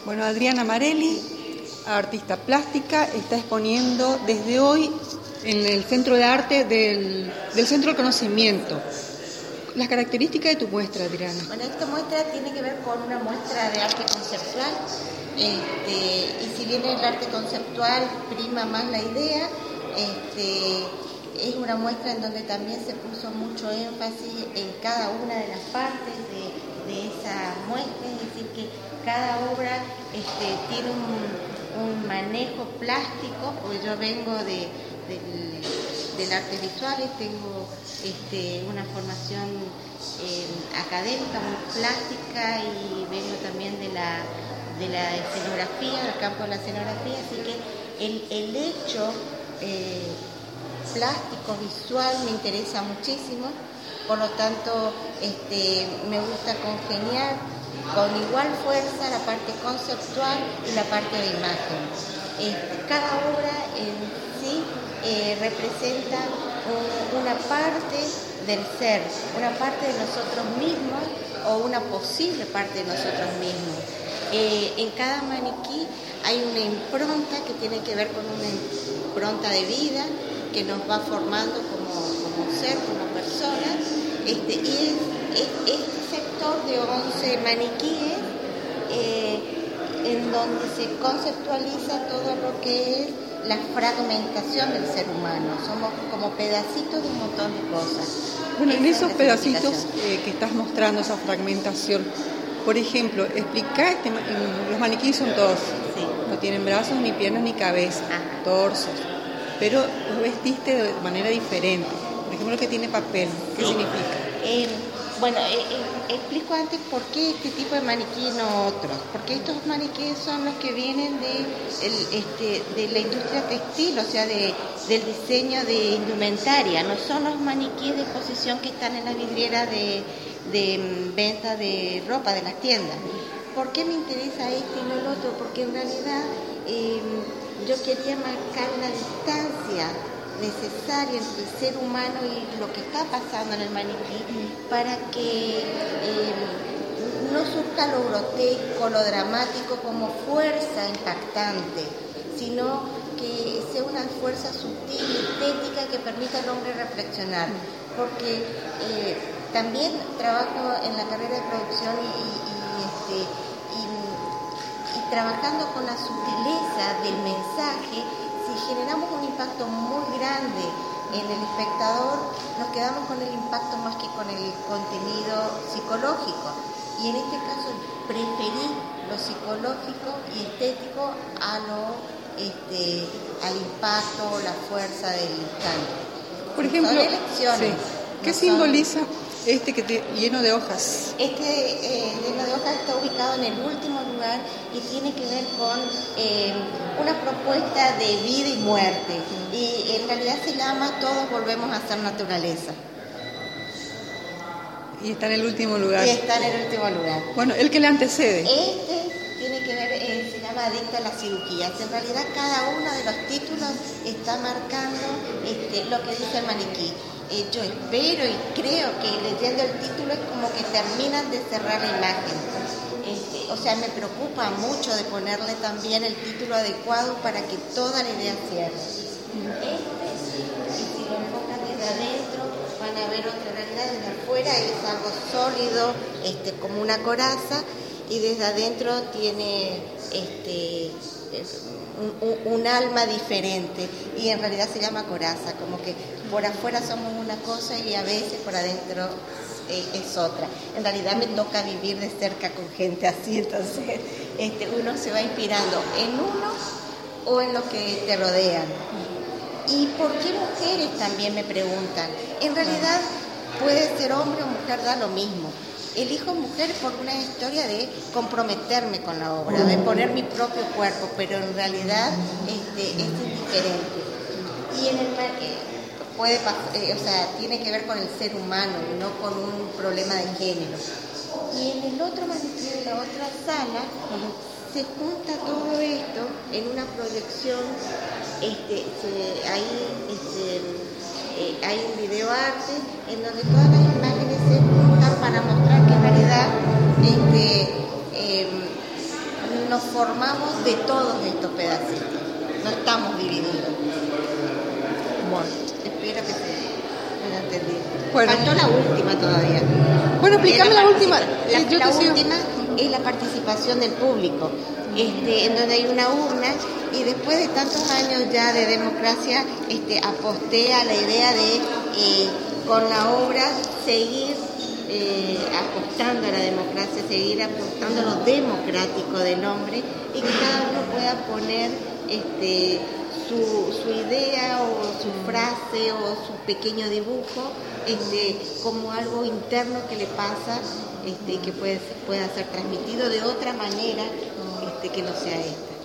Bueno, Adriana Marelli, artista plástica, está exponiendo desde hoy en el Centro de Arte del Centro del Conocimiento. Las características de tu muestra, Adriana. Bueno, esta muestra tiene que ver con una muestra de arte conceptual. Y si bien el arte conceptual prima más la idea, es una muestra en donde también se puso mucho énfasis en cada una de las partes de esa muestra, es decir, que cada obra tiene un manejo plástico, porque yo vengo del arte visual, tengo una formación académica muy plástica y vengo también de la escenografía, del campo de la escenografía, así que el hecho plástico, visual me interesa muchísimo, por lo tanto me gusta congeniar con igual fuerza la parte conceptual y la parte de imagen. Cada obra en sí representa una parte del ser, una parte de nosotros mismos o una posible parte de nosotros mismos. En cada maniquí hay una impronta que tiene que ver con una impronta de vida que nos va formando como ser, como personas, y este sector de 11 maniquíes en donde se conceptualiza todo lo que es la fragmentación del ser humano. Somos como pedacitos de un montón de cosas. Bueno, en esos pedacitos que estás mostrando, esa fragmentación, por ejemplo, explicar, los maniquíes son todos, sí, no tienen brazos, ni piernas, ni cabeza, torsos, pero los vestiste de manera diferente. Por ejemplo, que tiene papel, ¿qué significa? Explico antes por qué este tipo de maniquí y no otros, porque estos maniquíes son los que vienen de la industria textil, o sea, del diseño de indumentaria, no son los maniquíes de exposición que están en la vidriera de venta de ropa de las tiendas. ¿Por qué me interesa este y no el otro? Porque en realidad yo quería marcar la distancia necesaria entre el ser humano y lo que está pasando en el maniquí para que no surja lo grotesco, lo dramático como fuerza impactante, sino que sea una fuerza sutil, estética, que permita al hombre reflexionar. Porque también trabajo en la carrera de producción y trabajando con la sutileza del mensaje. Si generamos un impacto muy grande en el espectador, nos quedamos con el impacto más que con el contenido psicológico. Y en este caso preferí lo psicológico y estético al impacto, la fuerza del instante. Por ejemplo, son elecciones. Sí. ¿Qué simboliza lleno de hojas? Lleno de hojas está ubicado en el último lugar y tiene que ver con una propuesta de vida y muerte. Y en realidad se llama Todos volvemos a ser naturaleza. Y está en el último lugar. Bueno, el que le antecede. Tiene que ver, se llama Adicta a las cirugías. En realidad cada uno de los títulos está marcando lo que dice el maniquí. Yo espero y creo que leyendo el título es como que terminan de cerrar la imagen. Me preocupa mucho de ponerle también el título adecuado para que toda la idea cierre. Y si lo enfocan desde adentro, van a ver otra realidad. Desde afuera es algo sólido, como una coraza, y desde adentro tiene un alma diferente, y en realidad se llama coraza, como que por afuera somos una cosa y a veces por adentro es otra. En realidad me toca vivir de cerca con gente así, entonces uno se va inspirando en uno o en los que te rodean. ¿Y por qué mujeres? También me preguntan. En realidad puede ser hombre o mujer, da lo mismo. Elijo mujer por una historia de comprometerme con la obra, de poner mi propio cuerpo, pero en realidad es indiferente. Y en el tiene que ver con el ser humano, no con un problema de género. Y en el otro manuscrito, en la otra sala, se junta todo esto en una proyección. Hay un videoarte en donde todas las imágenes se juntan para mostrar que en realidad nos formamos de todos estos pedacitos, no estamos divididos. Bueno. Espero que se haya entendido. Bueno. Faltó la última todavía. Bueno, explícame la última. La última es la participación del público, en donde hay una urna, y después de tantos años ya de democracia, aposté a la idea de, con la obra, seguir apostando a la democracia, seguir apostando a lo democrático del hombre, y que cada uno pueda poner su idea o su frase o su pequeño dibujo como algo interno que le pasa, y que pueda ser transmitido de otra manera que no sea esta.